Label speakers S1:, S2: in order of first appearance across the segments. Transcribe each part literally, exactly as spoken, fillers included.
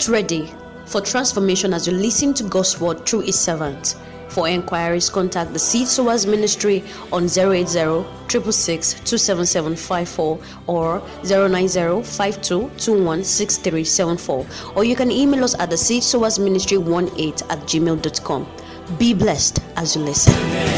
S1: Get ready for transformation as you listen to God's word through His servant. For enquiries, contact the Seed Sowers Ministry on zero eight zero, six six six, two seven seven five four or zero nine zero, five two two one, six three seven four, or you can email us at the Seed Sowers Ministry eighteen at gmail dot com. Be blessed as you listen.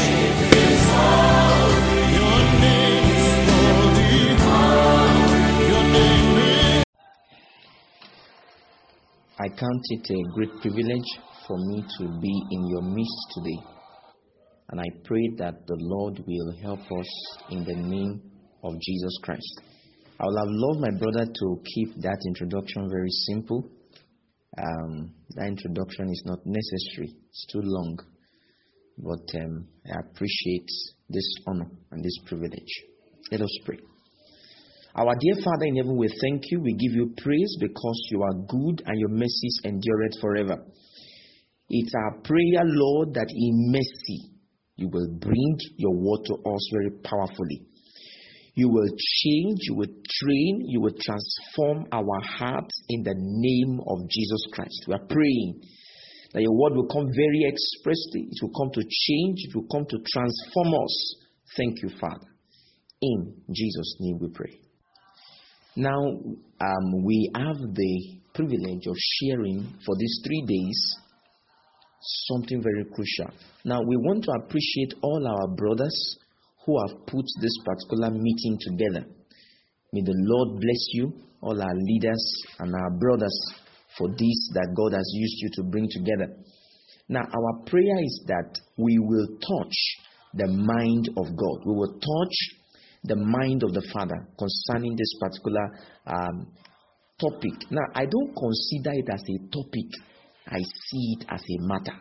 S2: I count it a great privilege for me to be in your midst today. And I pray that the Lord will help us in the name of Jesus Christ. I would have loved my brother to keep that introduction very simple. Um, that introduction is not necessary. It's too long. But um, I appreciate this honor and this privilege. Let us pray. Our dear Father in heaven, we thank you. We give you praise because you are good and your mercies endureth forever. It's our prayer, Lord, that in mercy you will bring your word to us very powerfully. You will change, you will train, you will transform our hearts in the name of Jesus Christ. We are praying that your word will come very expressly. It will come to change. It will come to transform us. Thank you, Father. In Jesus' name we pray. Now, um, we have the privilege of sharing for these three days something very crucial. Now, we want to appreciate all our brothers who have put this particular meeting together. May the Lord bless you, all our leaders and our brothers, for this that God has used you to bring together. Now, our prayer is that we will touch the mind of God. We will touch the mind of the Father concerning this particular um, topic. Now, I don't consider it as a topic. I see it as a matter.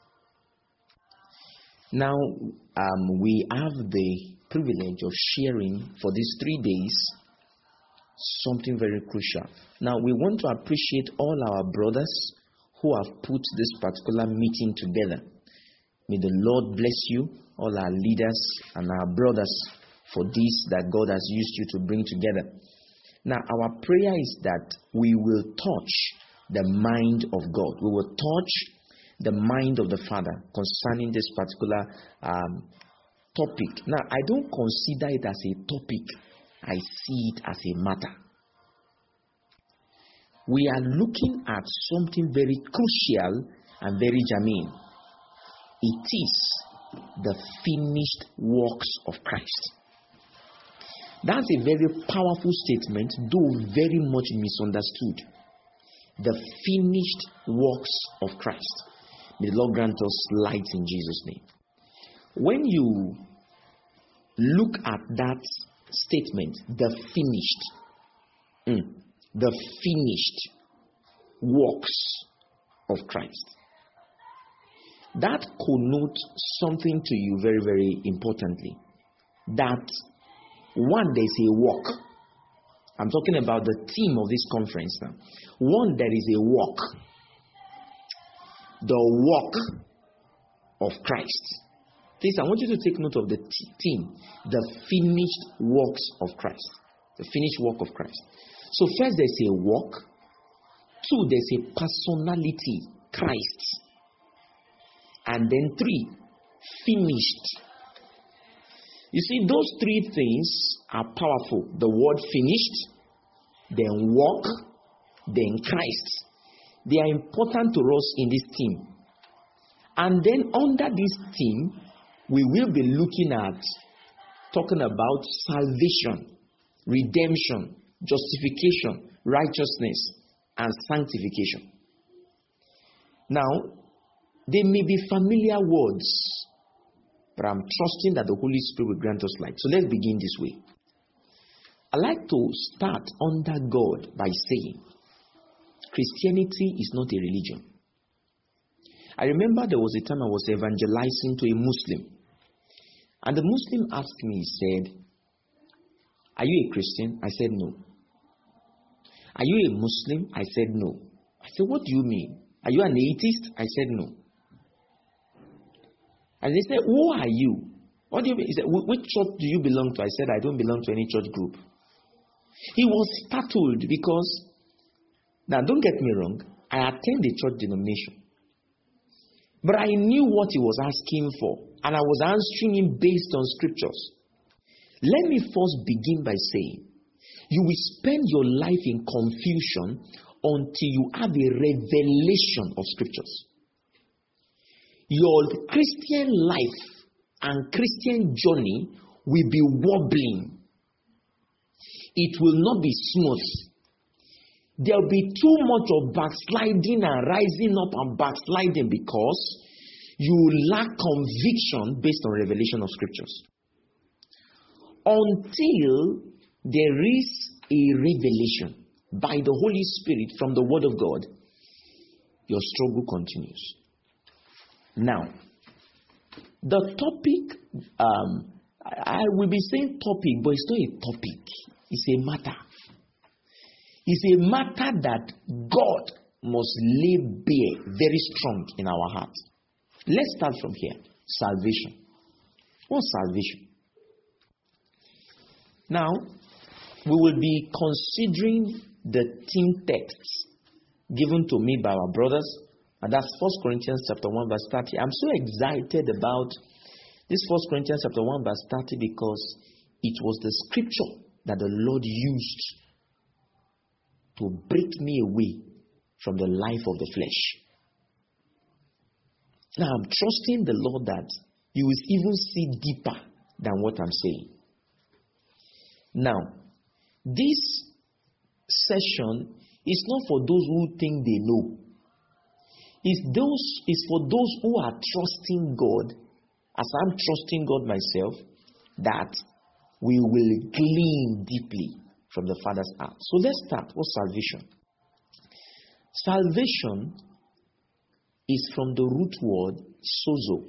S2: Now, um, we have the privilege of sharing for these three days something very crucial. Now, we want to appreciate all our brothers who have put this particular meeting together. May the Lord bless you, all our leaders and our brothers, for this that God has used you to bring together. Now, our prayer is that we will touch the mind of God. We will touch the mind of the Father concerning this particular um, topic. Now, I don't consider it as a topic. I see it as a matter. We are looking at something very crucial and very germane. It is the finished works of Christ. That's a very powerful statement, though very much misunderstood. The finished works of Christ. May the Lord grant us light in Jesus' name. When you look at that statement, the finished, mm, the finished works of Christ, that connotes something to you very, very importantly. That one, there's a walk. I'm talking about the theme of this conference now. One, there is a walk. The walk of Christ. Please, I want you to take note of the t- theme. The finished works of Christ. The finished work of Christ. So first, there's a walk. Two, there's a personality, Christ. And then three, finished. You see, those three things are powerful. The word finished, then walk, then Christ. They are important to us in this theme. And then under this theme, we will be looking at, talking about salvation, redemption, justification, righteousness, and sanctification. Now, they may be familiar words, but I'm trusting that the Holy Spirit will grant us light. So let's begin this way. I like to start under God by saying, Christianity is not a religion. I remember there was a time I was evangelizing to a Muslim. And the Muslim asked me, he said, "Are you a Christian?" I said, "No." "Are you a Muslim?" I said, "No." I said, "What do you mean? Are you an atheist?" I said, "No." And they said, "Who are you? What do you mean?" He said, "Which church do you belong to?" I said, "I don't belong to any church group." He was startled because, now don't get me wrong, I attend a church denomination. But I knew what he was asking for, and I was answering him based on scriptures. Let me first begin by saying, you will spend your life in confusion until you have a revelation of scriptures. Your Christian life and Christian journey will be wobbling. It will not be smooth. There will be too much of backsliding and rising up and backsliding because you lack conviction based on revelation of scriptures. Until there is a revelation by the Holy Spirit from the Word of God, your struggle continues. Now, the topic, um, I will be saying topic, but it's not a topic. It's a matter. It's a matter that God must lay bare very strong in our hearts. Let's start from here. Salvation. What's salvation? Now, we will be considering the theme texts given to me by our brothers, and that's First Corinthians chapter one verse thirty. I'm so excited about this First Corinthians chapter one verse thirty because it was the scripture that the Lord used to break me away from the life of the flesh. Now I'm trusting the Lord that you will even see deeper than what I'm saying. Now, this session is not for those who think they know. It's those it's for those who are trusting God, as I'm trusting God myself, that we will glean deeply from the Father's heart. So let's start. What's salvation? Salvation is from the root word sozo.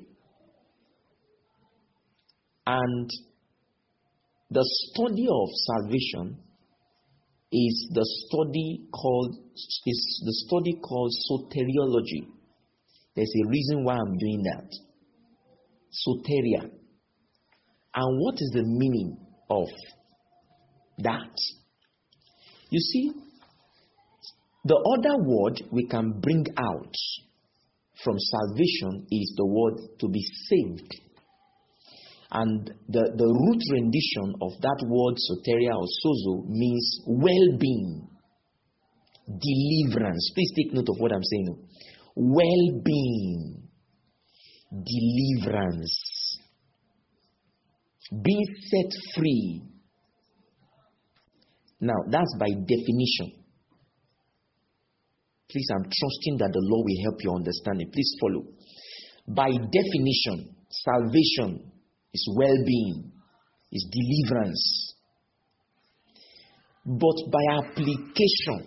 S2: And the study of salvation is the study called is the study called soteriology. There's a reason why I'm doing that. Soteria. And what is the meaning of that? You see, the other word we can bring out from salvation is the word to be saved. And the, the root rendition of that word soteria or sozo means well-being, deliverance. Please take note of what I'm saying. Well-being, deliverance, being set free. Now, that's by definition. Please, I'm trusting that the Lord will help you understand it. Please follow. By definition, salvation is well-being, is deliverance. But by application,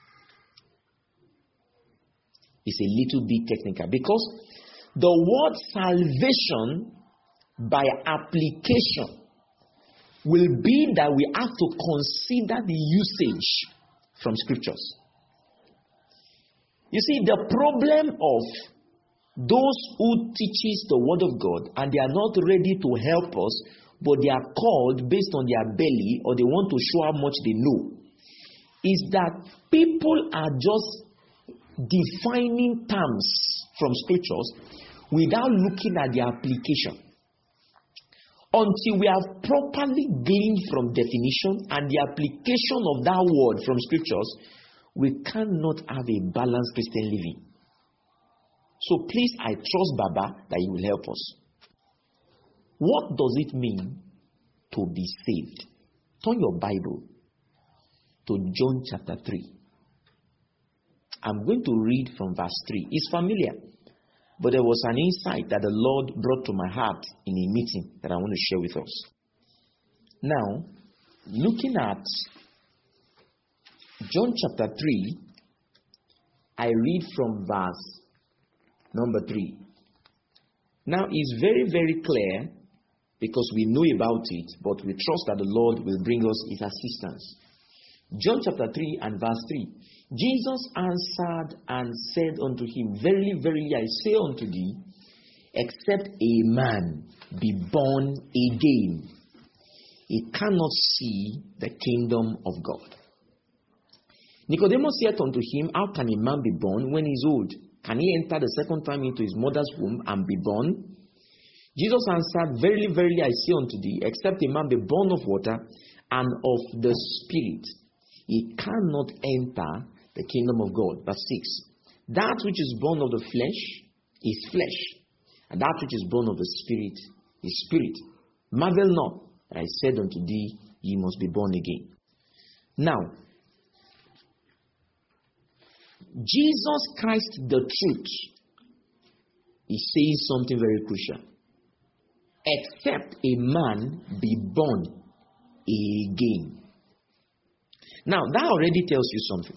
S2: it's a little bit technical. Because the word salvation by application will be that we have to consider the usage from scriptures. You see, the problem of those who teaches the word of God and they are not ready to help us, but they are called based on their belly, or they want to show how much they know, is that people are just defining terms from scriptures without looking at the application. Until we have properly gleaned from definition and the application of that word from scriptures, we cannot have a balanced Christian living. So please, I trust Baba that he will help us. What does it mean to be saved? Turn your Bible to John chapter three. I'm going to read from verse three. It's familiar, but there was an insight that the Lord brought to my heart in a meeting that I want to share with us. Now, looking at John chapter three, I read from verse number three. Now, it's very, very clear because we know about it, but we trust that the Lord will bring us his assistance. John chapter three and verse three. Jesus answered and said unto him, Verily, verily, I say unto thee, except a man be born again, he cannot see the kingdom of God. Nicodemus said unto him, How can a man be born when he is old? Can he enter the second time into his mother's womb and be born? Jesus answered, Verily, verily, I say unto thee, except a man be born of water and of the Spirit, he cannot enter the kingdom of God. Verse six. That which is born of the flesh is flesh, and that which is born of the Spirit is spirit. Marvel not that I said unto thee, ye must be born again. Now, Jesus Christ, the truth, is saying something very crucial. Except a man be born again. Now, that already tells you something.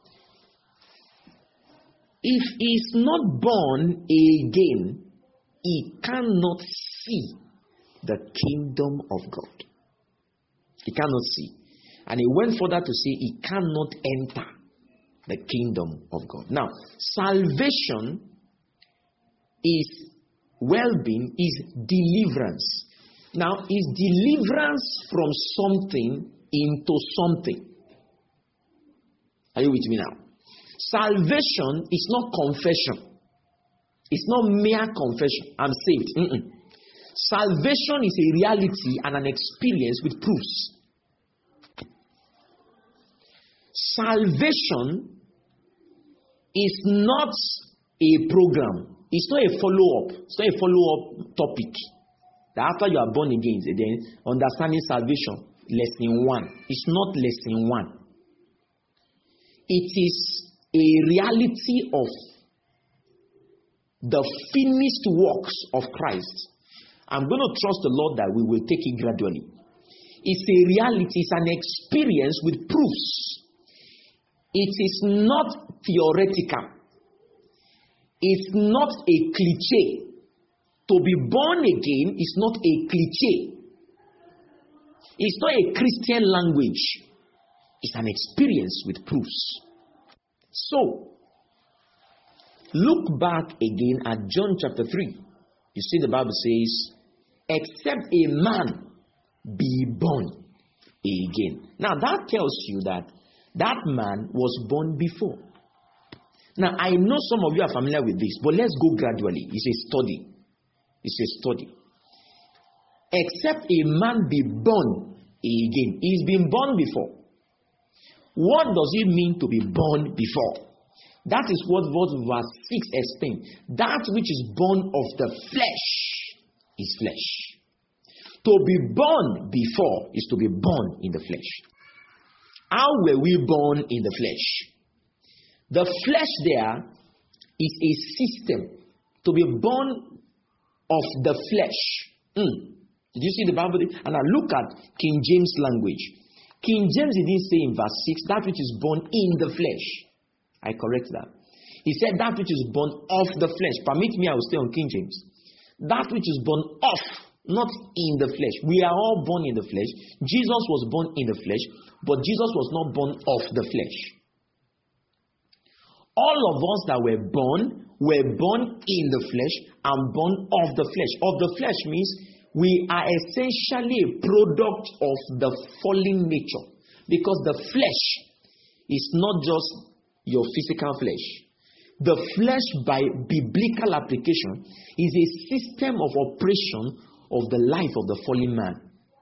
S2: If he's not born again, he cannot see the kingdom of God. He cannot see. And he went further to say he cannot enter the kingdom of God. Now, salvation is well-being, is deliverance. Now, is deliverance from something into something. Are you with me now? Salvation is not confession. It's not mere confession. I'm saved. Mm-mm. Salvation is a reality and an experience with proofs. Salvation is not a program. It's not a follow-up. It's not a follow-up topic. That after you are born again, then understanding salvation, lesson one. It's not lesson one. It is a reality of the finished works of Christ. I'm going to trust the Lord that we will take it gradually. It's a reality, it's an experience with proofs. It is not theoretical. It's not a cliche. To be born again is not a cliche. It's not a Christian language. It's an experience with proofs. So, look back again at John chapter three. You see the Bible says, except a man be born again. Now that tells you that that man was born before. Now I know some of you are familiar with this, but let's go gradually. It's a study. It's a study. Except a man be born again. He's been born before. What does it mean to be born before? That is what verse six explains. That which is born of the flesh is flesh. To be born before is to be born in the flesh. How were we born in the flesh? The flesh there is a system. To be born of the flesh. Mm. Did you see the Bible? And I look at King James language. King James didn't say in verse six, that which is born in the flesh. I correct that. He said that which is born of the flesh. Permit me, I will stay on King James. That which is born of, not in the flesh. We are all born in the flesh. Jesus was born in the flesh, but Jesus was not born of the flesh. All of us that were born, were born in the flesh and born of the flesh. Of the flesh means we are essentially a product of the fallen nature. Because the flesh is not just your physical flesh. The flesh, by biblical application, is a system of operation of the life of the fallen man.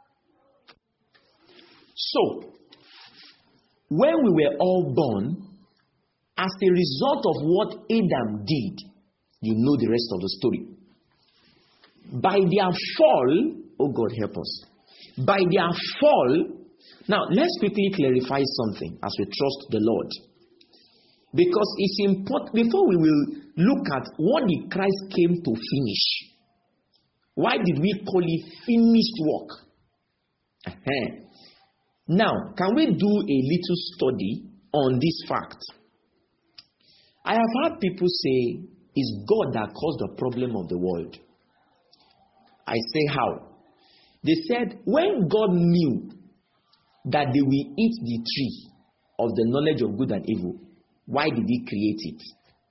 S2: So, when we were all born, as a result of what Adam did, you know the rest of the story. By their fall, oh God help us. By their fall, now let's quickly clarify something as we trust the Lord. Because it's important, before we will look at what the Christ came to finish. Why did we call it finished work? Uh-huh. Now, can we do a little study on this fact? I have heard people say, it's God that caused the problem of the world. I say how? They said, when God knew that they will eat the tree of the knowledge of good and evil, why did he create it?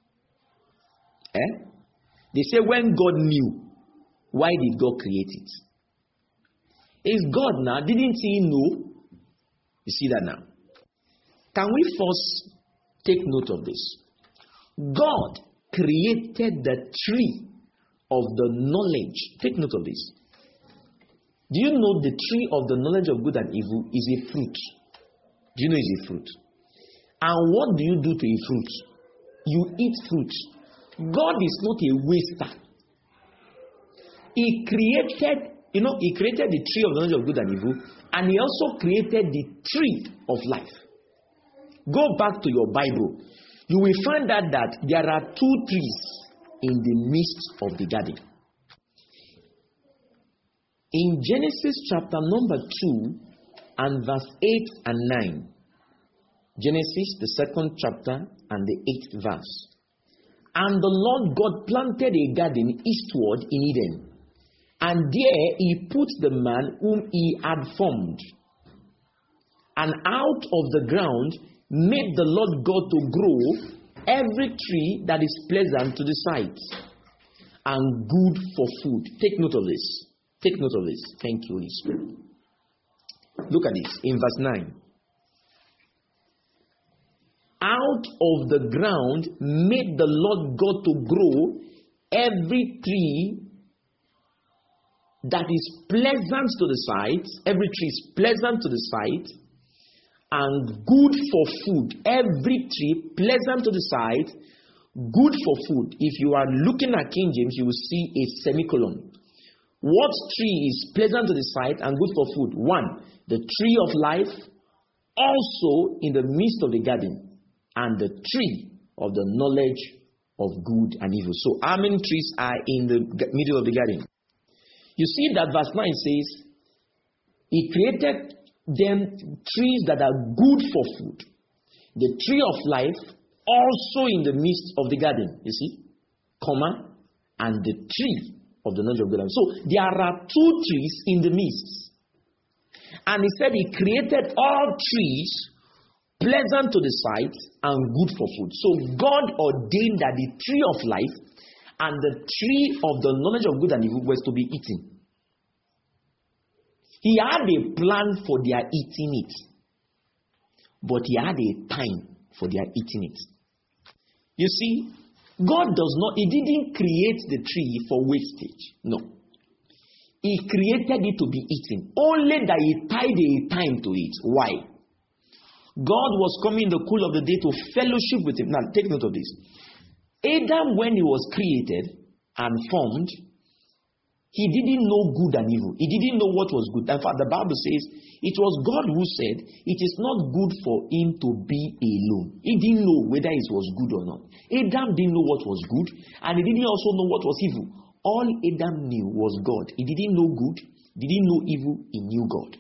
S2: Eh? They say when God knew, why did God create it? Is God now, didn't he know? You see that now? Can we first take note of this? God created the tree of the knowledge. Take note of this. Do you know the tree of the knowledge of good and evil is a fruit? Do you know it's a fruit? And what do you do to a fruit? You eat fruit. God is not a waster. He created, you know, He created the tree of the knowledge of good and evil, and He also created the tree of life. Go back to your Bible. You will find out that there are two trees in the midst of the garden. In Genesis chapter number two and verse eight and nine. Genesis, the second chapter and the eighth verse. And the Lord God planted a garden eastward in Eden, and there He put the man whom He had formed. And out of the ground made the Lord God to grow every tree that is pleasant to the sight and good for food. Take note of this. Take note of this. Thank you, Holy Spirit. Look at this in verse nine. Out of the ground made the Lord God to grow every tree that is pleasant to the sight. Every tree is pleasant to the sight and good for food. Every tree pleasant to the sight, good for food. If you are looking at King James, you will see a semicolon. What tree is pleasant to the sight and good for food? One, the tree of life, also in the midst of the garden, and the tree of the knowledge of good and evil. So how many trees are in the middle of the garden? You see that verse nine says, He created them trees that are good for food. The tree of life also in the midst of the garden. You see? Comma, and the tree of the knowledge of good and evil. So there are two trees in the midst. And He said He created all trees pleasant to the sight and good for food. So God ordained that the tree of life and the tree of the knowledge of good and evil was to be eaten. He had a plan for their eating it, but He had a time for their eating it. You see, God does not, He didn't create the tree for wastage. No. He created it to be eaten. Only that He tied a time to it. Why? God was coming in the cool of the day to fellowship with Him. Now, take note of this. Adam, when he was created and formed, he didn't know good and evil. He didn't know what was good. In fact, the Bible says it was God who said it is not good for him to be alone. He didn't know whether it was good or not. Adam didn't know what was good, and he didn't also know what was evil. All Adam knew was God. He didn't know good, he didn't know evil, he knew God.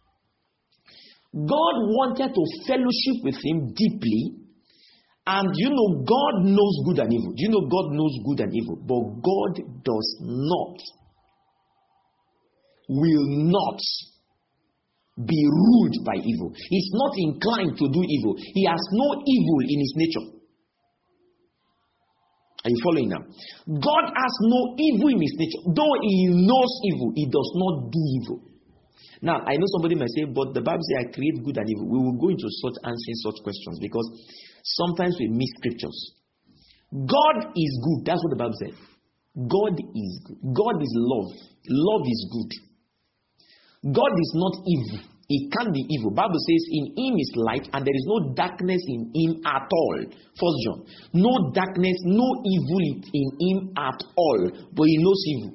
S2: God wanted to fellowship with him deeply. And you know, God knows good and evil. You know, God knows good and evil. But God does not, will not be ruled by evil. He's not inclined to do evil. He has no evil in his nature. Are you following now? God has no evil in his nature. Though he knows evil, he does not do evil. Now, I know somebody might say, but the Bible says I create good and evil. We will go into such answering such questions because sometimes we miss scriptures. God is good. That's what the Bible says. God is good. God is love. Love is good. God is not evil. He can't be evil. The Bible says in him is light and there is no darkness in him at all. First John. No darkness, no evil in him at all. But he knows evil.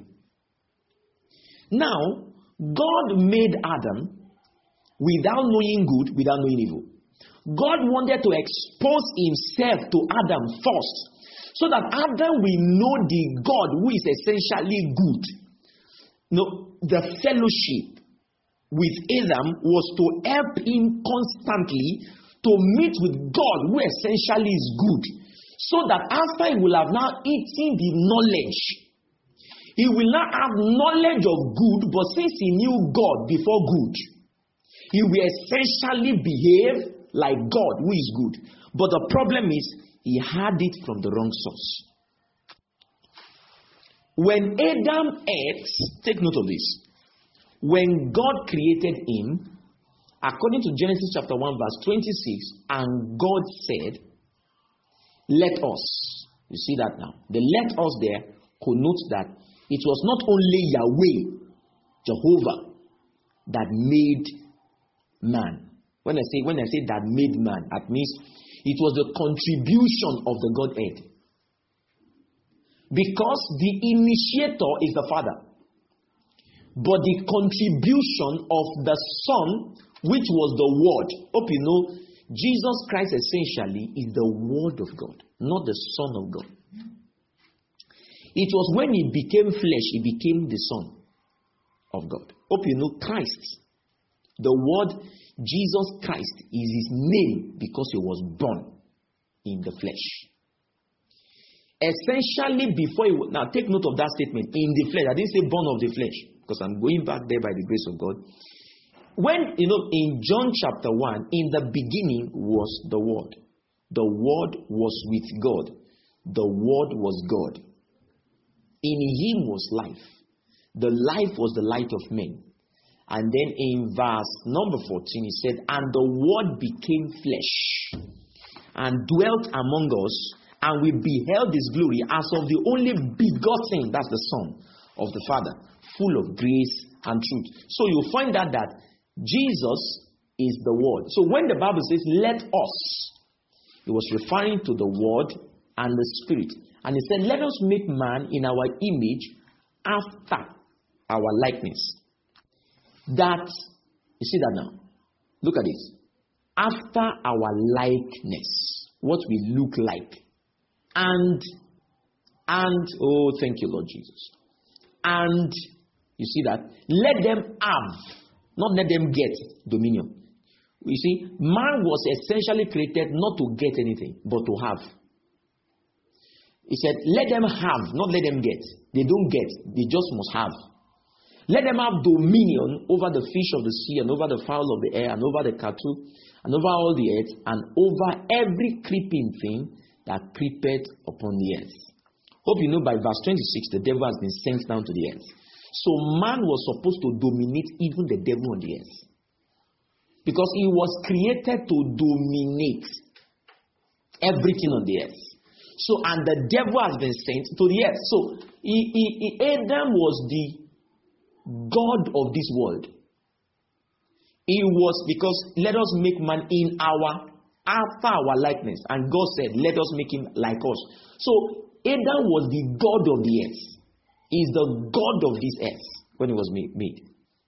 S2: Now, God made Adam without knowing good, without knowing evil. God wanted to expose himself to Adam first, so that Adam will know the God who is essentially good. No, the fellowship with Adam was to help him constantly to meet with God who essentially is good, so that after he will have now eaten the knowledge, he will not have knowledge of good, but since he knew God before good, he will essentially behave like God who is good. But the problem is, he had it from the wrong source. When Adam ate, take note of this. When God created him, according to Genesis chapter one, verse twenty-six, and God said, let us. You see that now? The let us there connotes that it was not only Yahweh, Jehovah, that made man. When I say when I say that made man, that means it was the contribution of the Godhead. Because the initiator is the Father. But the contribution of the Son, which was the Word. Hope you know, Jesus Christ essentially is the Word of God, not the Son of God. It was when he became flesh, he became the Son of God. Hope you know Christ. The word Jesus Christ is his name because he was born in the flesh. Essentially, before he now take note of that statement, in the flesh. I didn't say born of the flesh because I'm going back there by the grace of God. When, you know, in John chapter one, in the beginning was the Word. The Word was with God. The Word was God. In him was life. The life was the light of men. And then in verse number fourteen, he said, and the Word became flesh and dwelt among us, and we beheld his glory as of the only begotten, that's the Son of the Father, full of grace and truth. So you find out that Jesus is the Word. So when the Bible says, let us, it was referring to the Word and the Spirit. And he said, let us make man in our image after our likeness. That, you see that now? Look at this. After our likeness, what we look like. And, and, oh, thank you, Lord Jesus. And, you see that? Let them have, not let them get dominion. You see, man was essentially created not to get anything, but to have. He said, let them have, not let them get. They don't get, they just must have. Let them have dominion over the fish of the sea, and over the fowl of the air, and over the cattle, and over all the earth, and over every creeping thing that creepeth upon the earth. Hope you know by verse twenty-six, the devil has been sent down to the earth. So man was supposed to dominate even the devil on the earth. Because he was created to dominate everything on the earth. So, and the devil has been sent to the earth. So, he, he, he, Adam was the God of this world. He was, because let us make man in our, after our likeness. And God said, let us make him like us. So, Adam was the God of the earth. He is the God of this earth when he was made.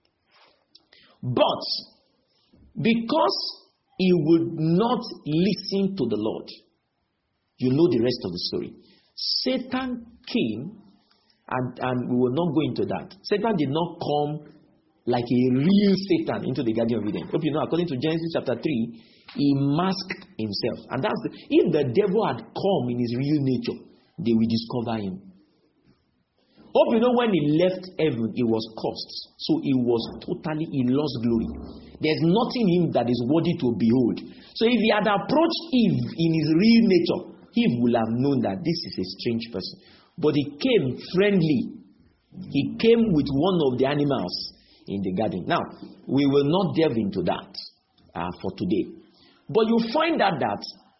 S2: But, because he would not listen to the Lord, you know the rest of the story. Satan came, and, and we will not go into that. Satan did not come like a real Satan into the Garden of Eden. Hope you know, according to Genesis chapter three, he masked himself. And that's the, if the devil had come in his real nature, they will discover him. Hope you know, when he left heaven, he was cursed. So he was totally, he lost glory. There's nothing in him that is worthy to behold. So if he had approached Eve in his real nature, Eve would have known that this is a strange person. But he came friendly. He came with one of the animals in the garden. Now, we will not delve into that uh, for today. But you find out that,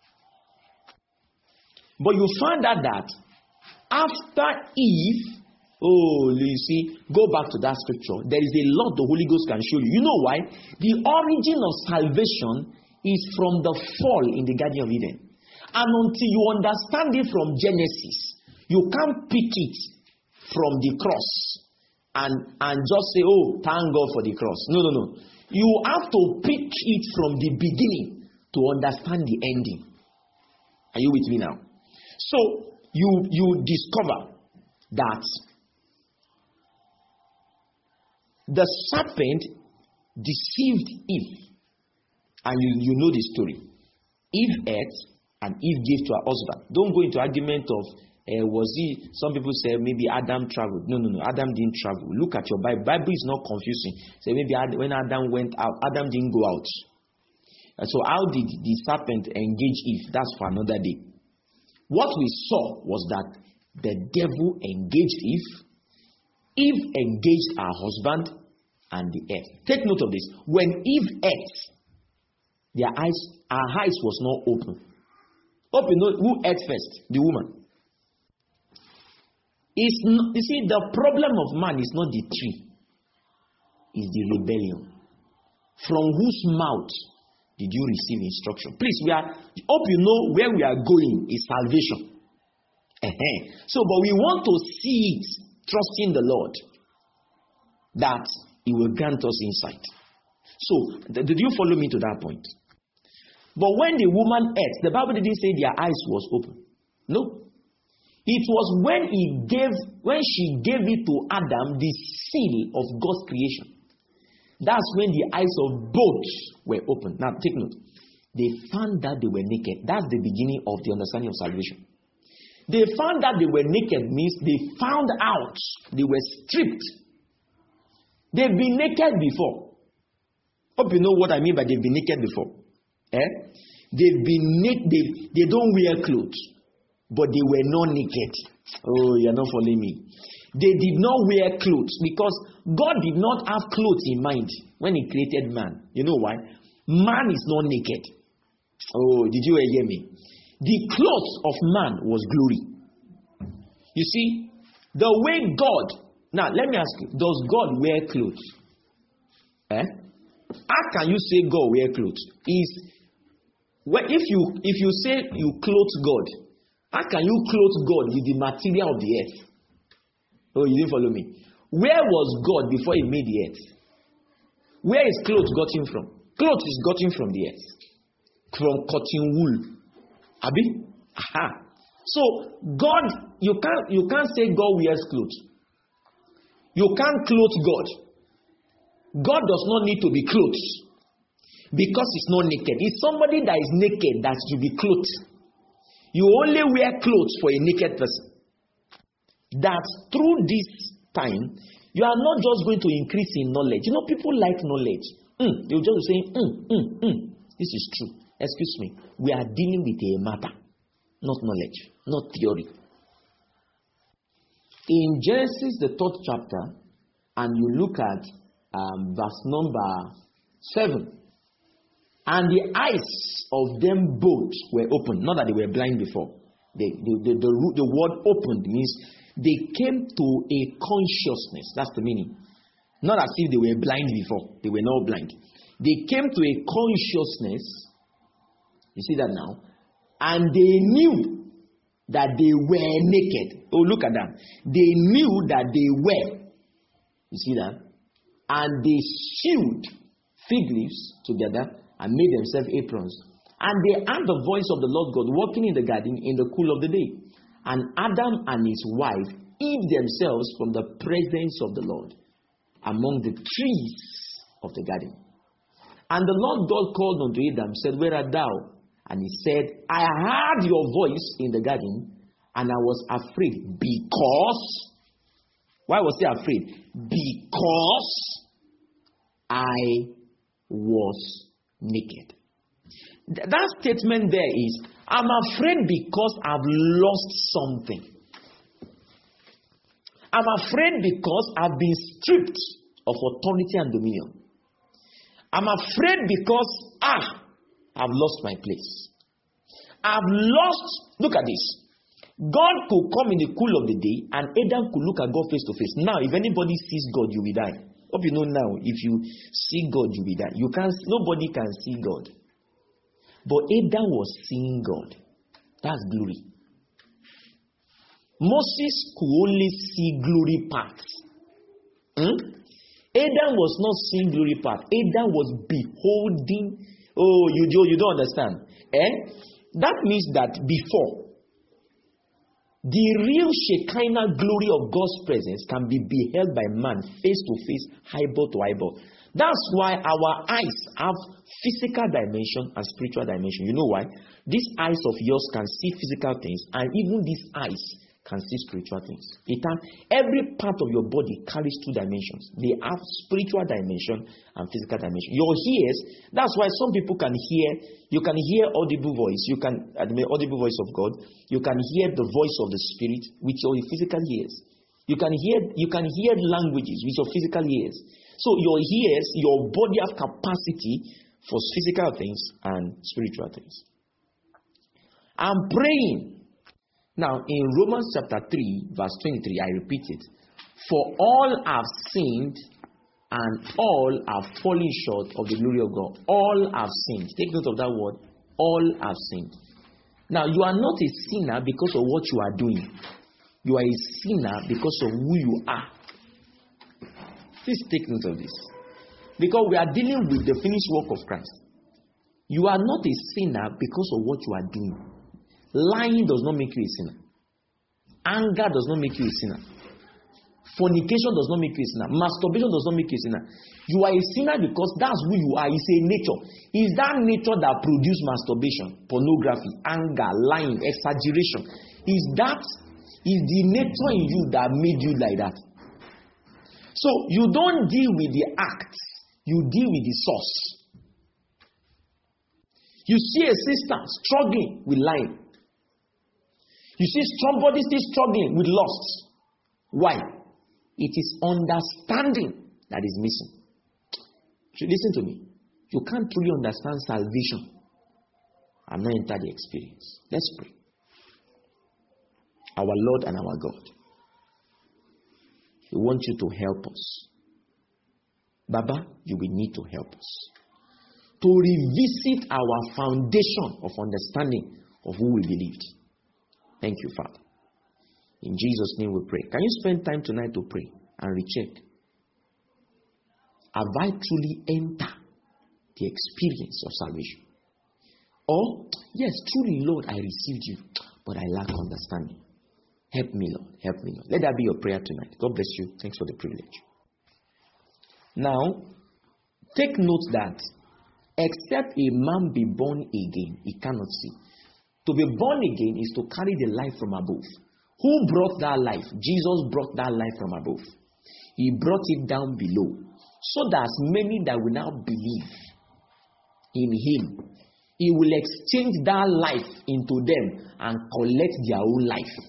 S2: but you find out that after Eve, oh, you see, go back to that scripture. There is a lot the Holy Ghost can show you. You know why? The origin of salvation is from the fall in the Garden of Eden. And until you understand it from Genesis, you can't pick it from the cross and, and just say, oh, thank God for the cross. No, no, no. You have to pick it from the beginning to understand the ending. Are you with me now? So, you, you discover that the serpent deceived Eve. And you, you know the story. Eve ate, and Eve gave to her husband. Don't go into argument of, uh, was he, some people say maybe Adam traveled. No, no, no, Adam didn't travel. Look at your Bible. Bible is not confusing. Say maybe Ad, when Adam went out, Adam didn't go out. And so how did the serpent engage Eve? That's for another day. What we saw was that the devil engaged Eve. Eve engaged her husband, and the earth. Take note of this. When Eve ate, their eyes, our eyes was not open. Hope you know who ate first? The woman. It's not, you see, the problem of man is not the tree, it's the rebellion. From whose mouth did you receive instruction? Please, we are hope you know where we are going is salvation. Uh-huh. So, but we want to see it, trusting the Lord, that He will grant us insight. So, th- did you follow me to that point? But when the woman ate, the Bible didn't say their eyes was open. No. It was when he gave, when she gave it to Adam, the seal of God's creation. That's when the eyes of both were opened. Now take note. They found that they were naked. That's the beginning of the understanding of salvation. They found that they were naked means they found out they were stripped. They've been naked before. Hope you know what I mean by they've been naked before. Eh? They've been naked. They, they don't wear clothes. But they were not naked. Oh, you're not following me. They did not wear clothes because God did not have clothes in mind when He created man. You know why? Man is not naked. Oh, did you hear me? The clothes of man was glory. You see, the way God. Now, let me ask you: does God wear clothes? Eh? How can you say God wear clothes? Is well, if you if you say you clothe God. How can you clothe God with the material of the earth? Oh, you didn't follow me. Where was God before He made the earth? Where is clothes gotten from? Clothes is gotten from the earth. From cotton wool. Abi? Aha. So, God, you can't, you can't say God wears clothes. You can't clothe God. God does not need to be clothed. Because He's not naked. It's somebody that is naked that should be clothed. You only wear clothes for a naked person. That through this time, you are not just going to increase in knowledge. You know, people like knowledge. Mm, they'll just say, mm, mm, mm. This is true. Excuse me. We are dealing with a matter, not knowledge, not theory. In Genesis, the third chapter, and you look at um, verse number seven. And the eyes of them both were opened. Not that they were blind before. The, the, the, the, the word opened means they came to a consciousness. That's the meaning. Not as if they were blind before. They were not blind. They came to a consciousness. You see that now? And they knew that they were naked. Oh, look at that. They knew that they were. You see that? And they sewed fig leaves together and made themselves aprons. And they heard the voice of the Lord God walking in the garden in the cool of the day. And Adam and his wife hid themselves from the presence of the Lord among the trees of the garden. And the Lord God called unto Adam, said, Where art thou? And he said, I heard your voice in the garden, and I was afraid because. Why was he afraid? Because I was naked. That statement there is, I'm afraid because I've lost something. I'm afraid because I've been stripped of authority and dominion. I'm afraid because, ah, I've lost my place. I've lost, look at this. God could come in the cool of the day and Adam could look at God face to face. Now, if anybody sees God, you will die. Hope you know now, if you see God, you will die. You can't, nobody can see God. But Adam was seeing God. That's glory. Moses could only see glory parts. Hmm? Adam was not seeing glory part. Adam was beholding. Oh, you, you don't understand. Eh? That means that before, the real Shekinah glory of God's presence can be beheld by man face to face, eyeball to eyeball. That's why our eyes have physical dimension and spiritual dimension. You know why? These eyes of yours can see physical things, and even these eyes can see spiritual things. It can, every part of your body carries two dimensions. They have spiritual dimension and physical dimension. Your ears, that's why some people can hear, you can hear audible voice, you can, I mean, audible voice of God, you can hear the voice of the Spirit with your physical ears. You can hear, you can hear languages with your physical ears. So your ears, your body have capacity for physical things and spiritual things. I'm praying. Now in Romans chapter three, verse twenty-three, I repeat it. For all have sinned and all are falling short of the glory of God. All have sinned. Take note of that word. All have sinned. Now you are not a sinner because of what you are doing. You are a sinner because of who you are. Please take note of this. Because we are dealing with the finished work of Christ. You are not a sinner because of what you are doing. Lying does not make you a sinner. Anger does not make you a sinner. Fornication does not make you a sinner. Masturbation does not make you a sinner. You are a sinner because that's who you are. It's a nature. It's that nature that produces masturbation, pornography, anger, lying, exaggeration. Is that is the nature in you that made you like that. So you don't deal with the act, you deal with the source. You see a sister struggling with lying. You see somebody still struggling with lust. Why? It is understanding that is missing. So listen to me. You can't truly understand salvation and not enter the experience. Let's pray. Our Lord and our God, we want you to help us. Baba, you will need to help us to revisit our foundation of understanding of who we believed. Thank you, Father. In Jesus' name we pray. Can you spend time tonight to pray and recheck? Have I truly entered the experience of salvation? Or, yes, truly, Lord, I received you, but I lack understanding. Help me, Lord. Help me, Lord. Let that be your prayer tonight. God bless you. Thanks for the privilege. Now, take note that except a man be born again, he cannot see. To be born again is to carry the life from above. Who brought that life? Jesus brought that life from above. He brought it down below. So that as many that will now believe in him, he will exchange that life into them and collect their own life.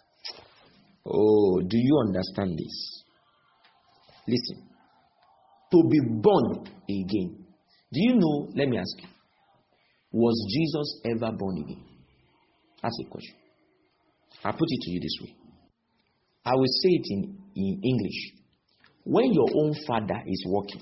S2: Oh, do you understand this? Listen. To be born again. Do you know, let me ask you, was Jesus ever born again? That's a question. I'll put it to you this way. I will say it in, in English. When your own father is working,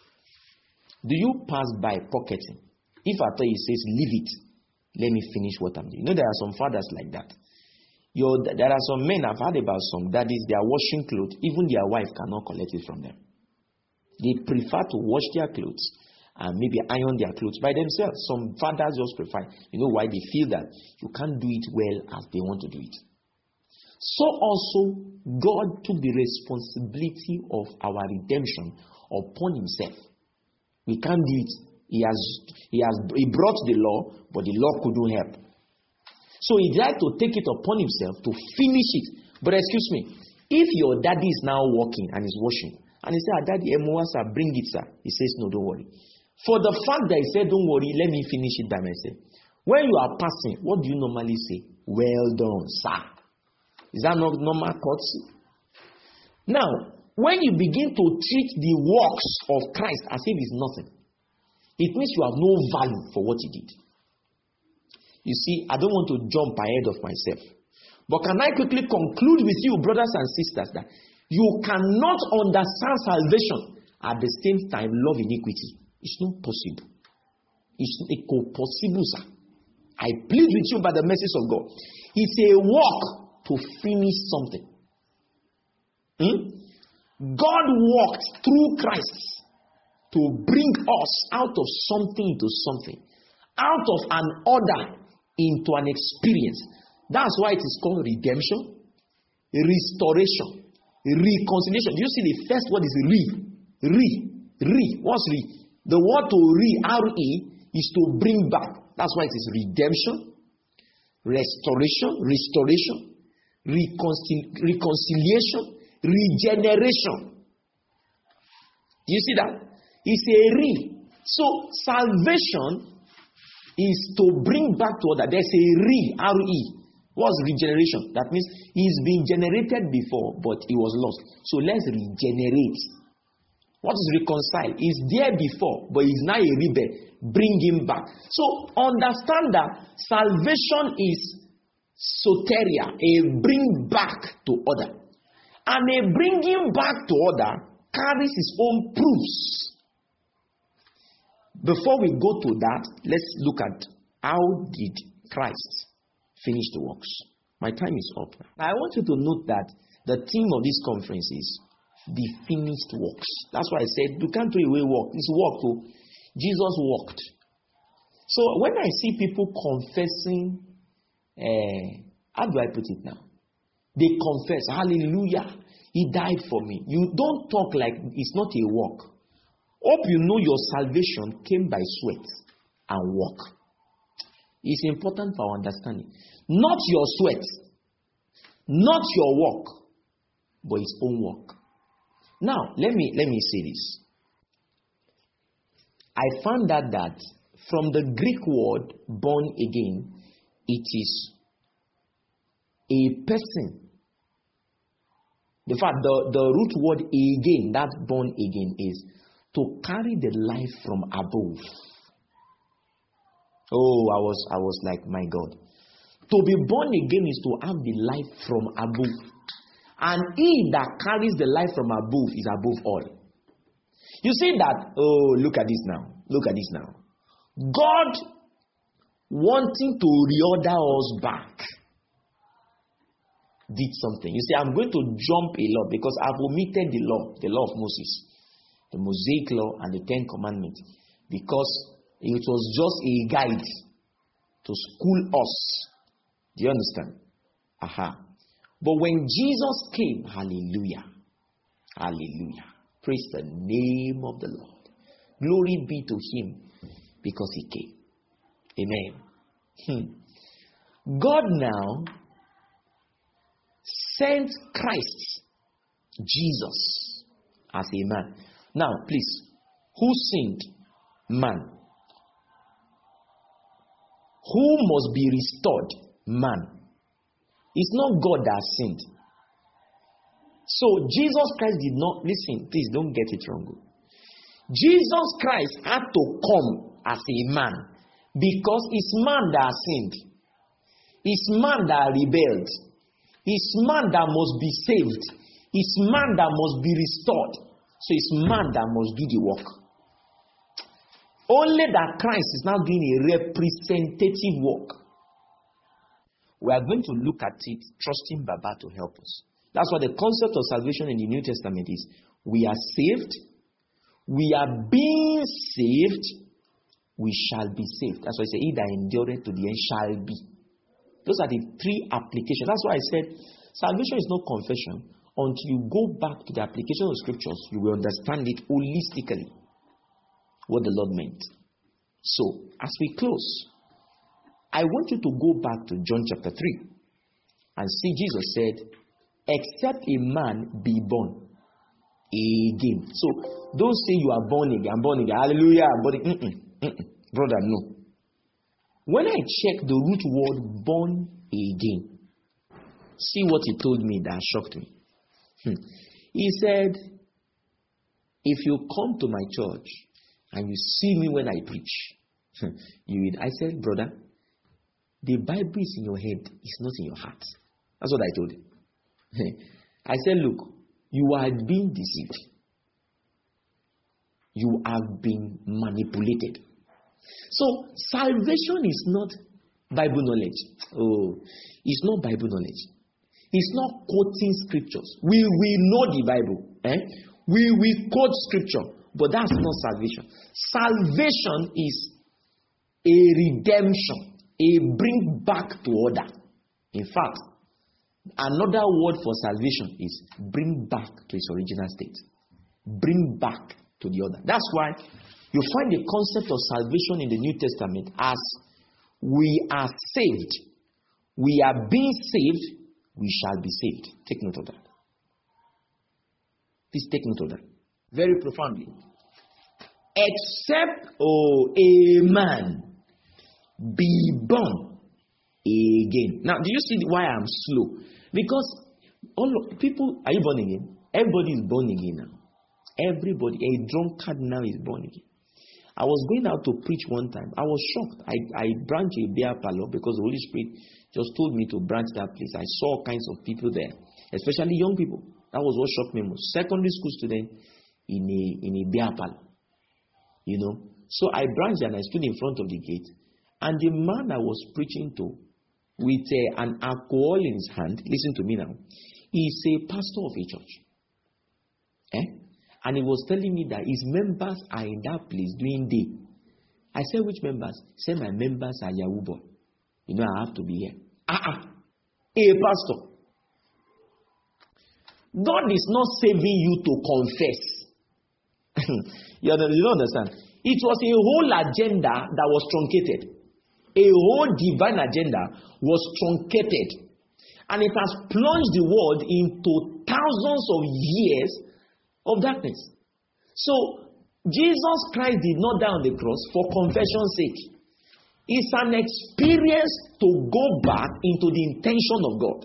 S2: do you pass by pocketing? If I tell you, says, leave it, let me finish what I'm doing. You know, there are some fathers like that. Your, there are some men, I've heard about some daddies, they are washing clothes, even their wife cannot collect it from them. They prefer to wash their clothes and maybe iron their clothes by themselves. Some fathers just prefer, you know why? They feel that you can't do it well as they want to do it. So also, God took the responsibility of our redemption upon himself. We can't do it. He has, he has, he brought the law, but the law couldn't help. So he tried to take it upon himself to finish it. But excuse me, if your daddy is now working and is washing, and he said, ah, daddy, sir, bring it, sir. He says, no, don't worry. For the fact that he said, don't worry, let me finish it by myself. When you are passing, what do you normally say? Well done, sir. Is that not normal courtesy? Now, when you begin to treat the works of Christ as if it's nothing, it means you have no value for what he did. You see, I don't want to jump ahead of myself. But can I quickly conclude with you, brothers and sisters, that you cannot understand salvation at the same time love iniquity. It's not possible. It's not possible, sir. I plead with you by the mercies of God. It's a work to finish something. Hmm? God walked through Christ to bring us out of something into something, out of an order into an experience. That's why it is called redemption, restoration, reconciliation. Do you see the first word is re? Re. Re. What's re? The word to re, R E, is to bring back. That's why it is redemption, restoration, restoration, reconcil- reconciliation, regeneration. Do you see that? It's a re. So salvation is to bring back to order. There's a re, R E. What's regeneration? That means he's been generated before, but he was lost. So let's regenerate. What is reconcile? Is there before, but is now a rebel. Bring him back. So understand that salvation is soteria, a bring back to order. And a bringing back to order carries its own proofs. Before we go to that, let's look at how did Christ finish the works. My time is up. I want you to note that the theme of this conference is the finished works. That's why I said you can't throw away work. It's work too. Jesus walked. So when I see people confessing, uh, how do I put it now? They confess, hallelujah, he died for me. You don't talk like it's not a work. Hope you know your salvation came by sweat and work. It's important for our understanding. Not your sweat, not your work, but his own work. Now, let me let me say this. I found out that from the Greek word born again, it is a person. In fact, the, the root word again, that born again, is to carry the life from above. Oh, I was I was like, my God. To be born again is to have the life from above. And he that carries the life from above is above all. You see that, oh, look at this now. Look at this now. God wanting to reorder us back did something. You see, I'm going to jump a lot because I've omitted the law, the law of Moses, the Mosaic law and the Ten Commandments, because it was just a guide to school us. Do you understand? Aha. But when Jesus came, hallelujah, hallelujah, praise the name of the Lord. Glory be to him because he came. Amen. Hmm. God now sent Christ, Jesus, as a man. Now, please, who sinned? Man. Who must be restored? Man. It's not God that sinned. So, Jesus Christ did not, listen, please don't get it wrong. Jesus Christ had to come as a man because it's man that sinned. It's man that rebelled. It's man that must be saved. It's man that must be restored. So it's man that must do the work. Only that Christ is now doing a representative work. We are going to look at it, trusting Baba to help us. That's why the concept of salvation in the New Testament is we are saved, we are being saved, we shall be saved. That's why I say, he that endureth to the end shall be. Those are the three applications. That's why I said salvation is not confession. Until you go back to the application of scriptures, you will understand it holistically, what the Lord meant. So, as we close, I want you to go back to John chapter three and see Jesus said, except a man be born again. So, don't say you are born again. I'm born again. Hallelujah. I'm born again. Mm-mm, mm-mm. Brother, no. When I check the root word born again, see what he told me that shocked me. Hmm. He said, if you come to my church and you see me when I preach, you will. I said, brother, the Bible is in your head, it's not in your heart. That's what I told him. I said, look, you are being deceived. You have been manipulated. So, salvation is not Bible knowledge. Oh, it's not Bible knowledge. It's not quoting scriptures. We we know the Bible. Eh? We, we quote scripture, but that's not salvation. Salvation is a redemption, a bring back to order. In fact, another word for salvation is bring back to its original state. Bring back to the order. That's why you find the concept of salvation in the New Testament as we are saved. We are being saved, we shall be saved. Take note of that. Please take note of that. Very profoundly. Except, oh, a man be born again. Now, do you see why I'm slow? Because all of, people, are you born again? Everybody is born again now. Everybody, a drunkard now is born again. I was going out to preach one time. I was shocked. I, I branched a beer parlor because the Holy Spirit just told me to branch that place. I saw all kinds of people there, especially young people. That was what shocked me most. Secondary school student in a in a beer parlor. You know. So I branched and I stood in front of the gate. And the man I was preaching to, with uh, an alcohol in his hand, listen to me now, he's a pastor of a church. Eh? And he was telling me that his members are in that place doing day. I said, which members? He said, my members are Yahoo boy. You know, I have to be here. Ah, uh-uh. A pastor. God is not saving you to confess. you don't understand? It was a whole agenda that was truncated. A whole divine agenda was truncated. And it has plunged the world into thousands of years of darkness. So, Jesus Christ did not die on the cross for confession's sake. It's an experience to go back into the intention of God.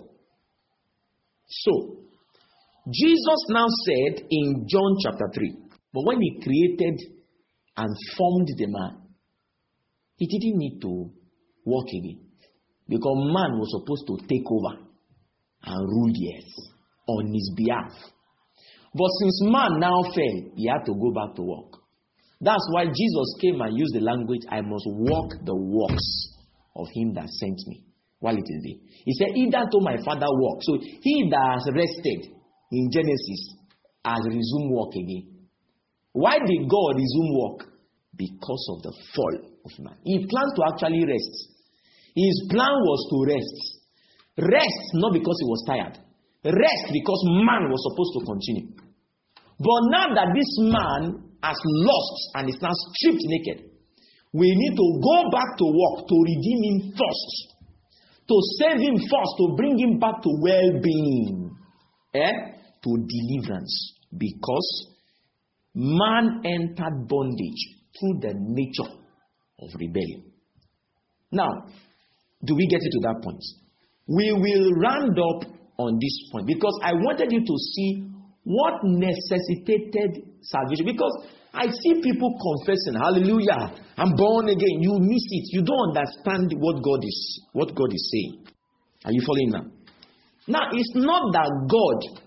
S2: So, Jesus now said in John chapter three, but when he created and formed the man, he didn't need to walk again. Because man was supposed to take over and rule the earth on his behalf. But since man now fell, he had to go back to work. That's why Jesus came and used the language, I must walk the works of him that sent me while it is day. He said, he that told my father walk. So he that has rested in Genesis has resumed work again. Why did God resume work? Because of the fall of man. He planned to actually rest. His plan was to rest. Rest not because he was tired. Rest because man was supposed to continue. But now that this man has lost and is now stripped naked, we need to go back to work to redeem him first. To save him first. To bring him back to well-being. Eh? To deliverance. Because man entered bondage through the nature of rebellion. Now, do we get it to that point? We will round up on this point because I wanted you to see what necessitated salvation. Because I see people confessing, hallelujah, I'm born again. You miss it. You don't understand what God is, what God is saying. Are you following now? Now, it's not that God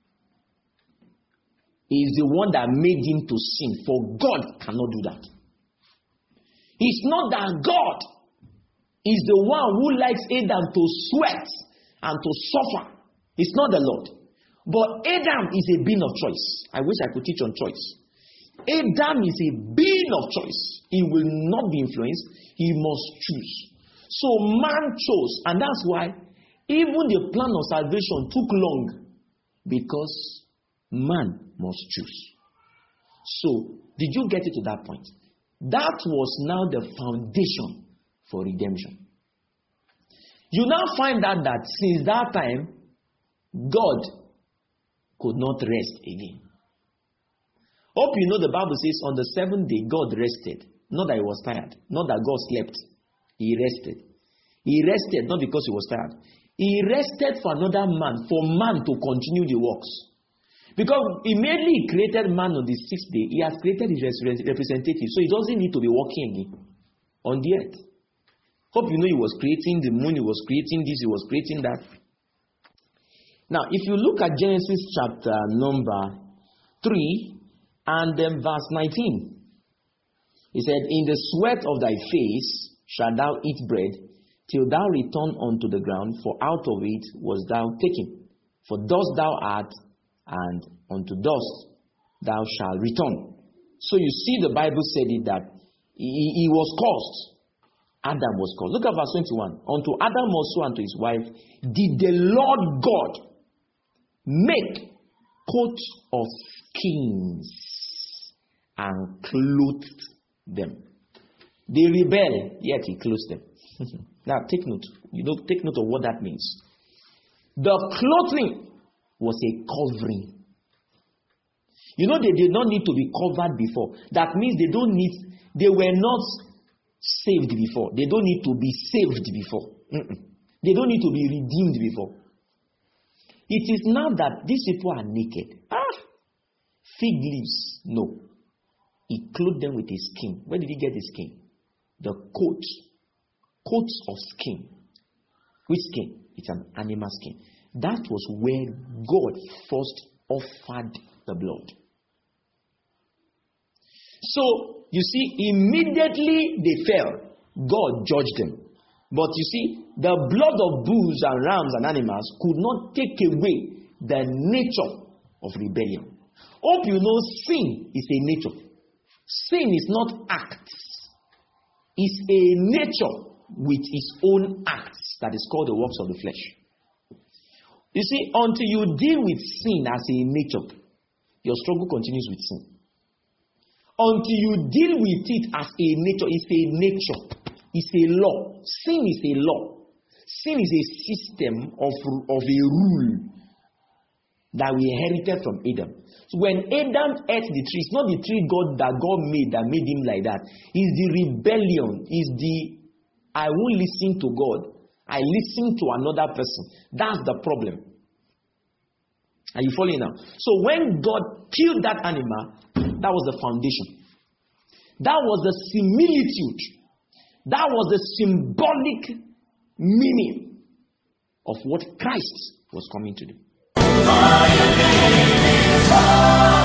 S2: is the one that made him to sin, for God cannot do that. It's not that God is the one who likes Adam to sweat and to suffer. It's not the Lord. But Adam is a being of choice. I wish I could teach on choice. Adam is a being of choice. He will not be influenced. He must choose. So man chose. And that's why even the plan of salvation took long. Because man must choose. So, did you get it to that point? That was now the foundation for redemption. You now find out that since that time, God could not rest again. Hope you know the Bible says on the seventh day, God rested. Not that he was tired. Not that God slept. He rested. He rested not because he was tired. He rested for another man, for man to continue the works. Because immediately he created man on the sixth day, he has created his representative. So he doesn't need to be working again on the earth. Hope you know he was creating the moon, he was creating this, he was creating that. Now, if you look at Genesis chapter number three and then verse nineteen, he said, in the sweat of thy face shalt thou eat bread, till thou return unto the ground, for out of it was thou taken. For dust thou art, and unto dust thou shalt return. So you see the Bible said it that he, he was caused. Adam was caused. Look at verse twenty-one. Unto Adam also and to his wife did the Lord God make coats of skins and clothed them. They rebel, yet he clothed them. Now take note. You know, take note of what that means. The clothing was a covering. You know, they did not need to be covered before. That means they don't need, they were not saved before. They don't need to be saved before. Mm-mm. They don't need to be redeemed before. It is now that these people are naked. Ah! Fig leaves, no. He clothed them with his skin. Where did he get his skin? The coat. Coats of skin. Which skin? It's an animal skin. That was where God first offered the blood. So, you see, immediately they fell. God judged them. But you see, the blood of bulls and rams and animals could not take away the nature of rebellion. Hope you know sin is a nature. Sin is not acts. It's a nature with its own acts that is called the works of the flesh. You see, until you deal with sin as a nature, your struggle continues with sin. Until you deal with it as a nature, it's a nature. It's a law. Sin is a law. Sin is a system of, of a rule that we inherited from Adam. So when Adam ate the tree, it's not the tree God that God made that made him like that. It's the rebellion. It's the I won't listen to God. I listen to another person. That's the problem. Are you following now? So when God killed that animal, that was the foundation. That was the similitude. That was the symbolic meaning of what Christ was coming to do.